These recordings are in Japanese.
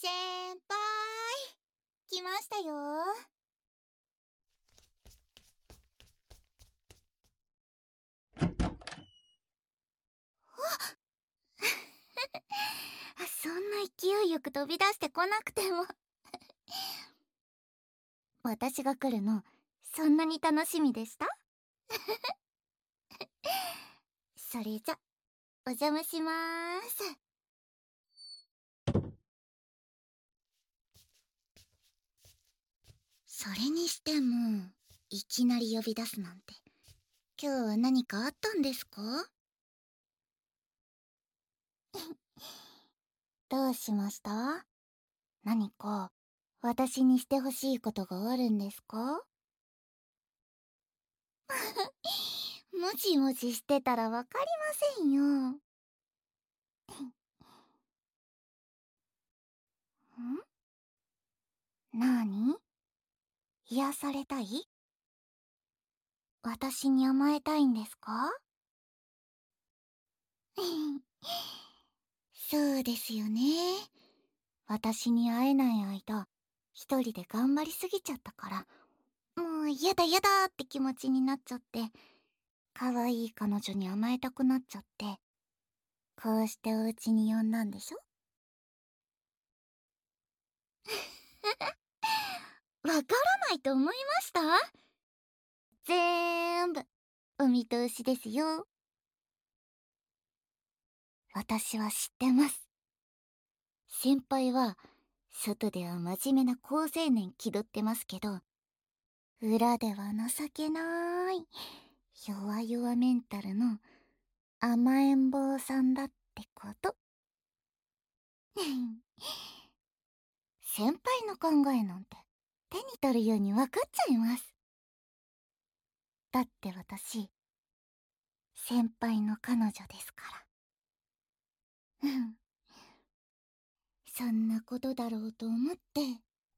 先輩、来ましたよ。そんな勢いよく飛び出してこなくても私が来るのそんなに楽しみでした？それじゃお邪魔しまーす。それにしてもいきなり呼び出すなんて、今日は何かあったんですか？どうしました？何か私にしてほしいことがあるんですか？もじもじしてたらわかりませんよ。なに？癒されたい？私に甘えたいんですか？そうですよね。私に会えない間、一人で頑張りすぎちゃったから、もうやだやだって気持ちになっちゃって、可愛い彼女に甘えたくなっちゃって、こうしてお家に呼んだんでしょ？わからないと思いました？ぜーんぶお見通しですよ。私は知ってます。先輩は外では真面目な好青年気取ってますけど、裏では情けない弱々メンタルの甘えん坊さんだってこと。先輩の考えなんて手に取るように分かっちゃいます。だって私先輩の彼女ですから。そんなことだろうと思って、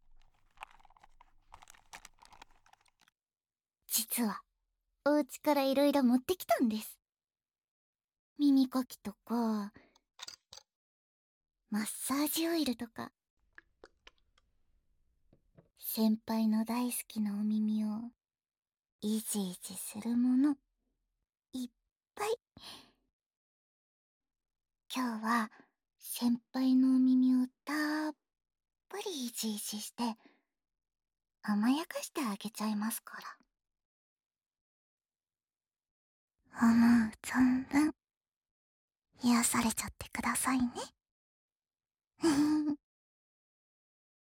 実はお家からいろいろ持ってきたんです。耳かきとかマッサージオイルとか、先輩の大好きなお耳をいじいじするものいっぱい。今日は先輩のお耳をたっぷりいじいじして甘やかしてあげちゃいますから。思う存分癒されちゃってくださいね。